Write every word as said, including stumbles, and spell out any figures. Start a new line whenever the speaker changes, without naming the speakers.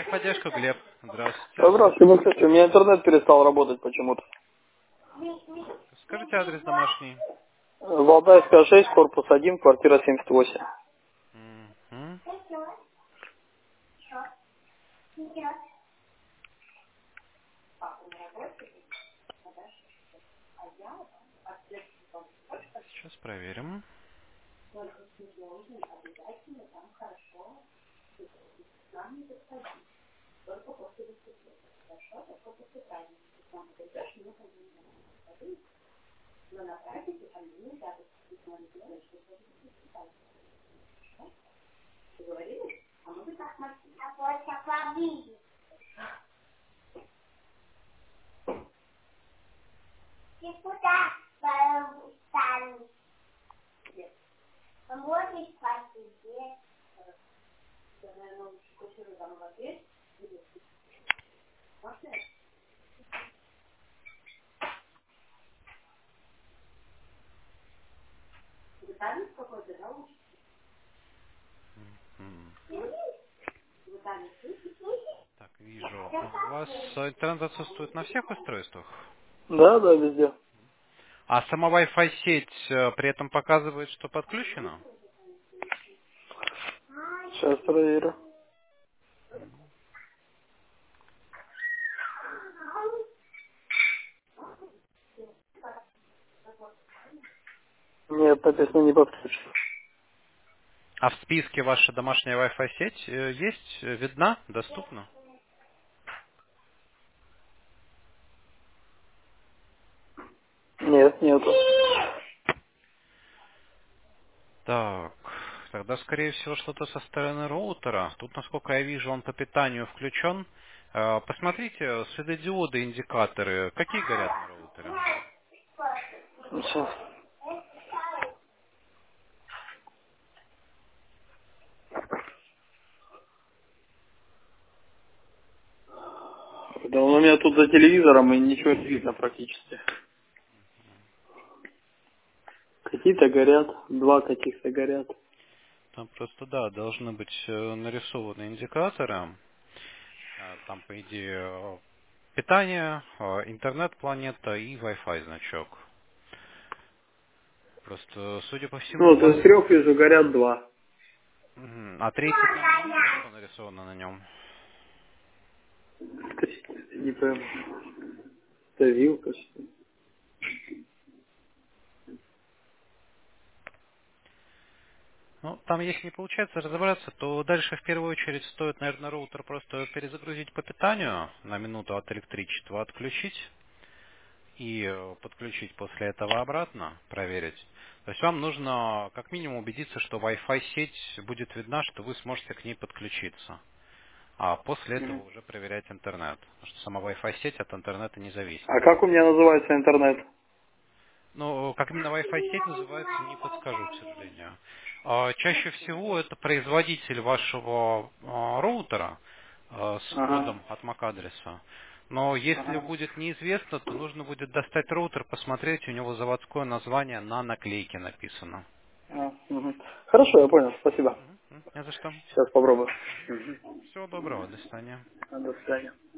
Техподдержка, Глеб. Здравствуйте.
Здравствуйте, ну, кстати, у меня интернет перестал работать почему-то.
Скажите адрес домашний.
Валдайская шесть, корпус один, квартира семьдесят восемь.
Мгм. Сейчас проверим. М. Так, вижу. У вас э, интернет отсутствует на всех устройствах?
Да, да, везде.
А сама Wi-Fi сеть э, при этом показывает, что подключена?
Сейчас проверю. Нет, написано не подключено.
А в списке ваша домашняя Wi-Fi сеть э, есть, э, видна, доступна?
Нет, нету.
Так, тогда, скорее всего, что-то со стороны роутера. Тут, насколько я вижу, он по питанию включен. Э, Посмотрите, светодиоды, индикаторы, какие горят на роутере?
Сейчас. Да он у меня тут за телевизором и ничего не видно практически. Какие-то горят, два каких-то горят.
Там просто, да, должны быть э, нарисованы индикаторы. Э, Там, по идее, э, питание, э, интернет-планета и Wi-Fi значок. Просто, судя по
Ну,
всему, у
вот
вас...
из трех вижу, горят два.
Мгм. А третий там не видно, что нарисовано на нем?
Не пойму. Это вилка, что ли?
Ну, там, если не получается разобраться, то дальше в первую очередь стоит, наверное, роутер просто перезагрузить по питанию на минуту от электричества, отключить и э, подключить после этого обратно, проверить. То есть вам нужно как минимум убедиться, что Wi-Fi сеть будет видна, что вы сможете к ней подключиться. А после этого
Мгм.
уже проверять интернет. Потому что сама Wi-Fi сеть от интернета не зависит.
А как у меня называется интернет?
Ну, как именно Wi-Fi сеть называется, не подскажу, к сожалению. А, Чаще всего это производитель вашего а, роутера а, с
Ага.
кодом от MAC-адреса. Но если
Ага.
будет неизвестно, то нужно будет достать роутер, посмотреть, у него заводское название на наклейке написано.
А, мгм. Хорошо, я понял, спасибо.
Мгм, мгм, не за что.
Сейчас попробую. Мгм.
Всего доброго, до свидания.
До свидания.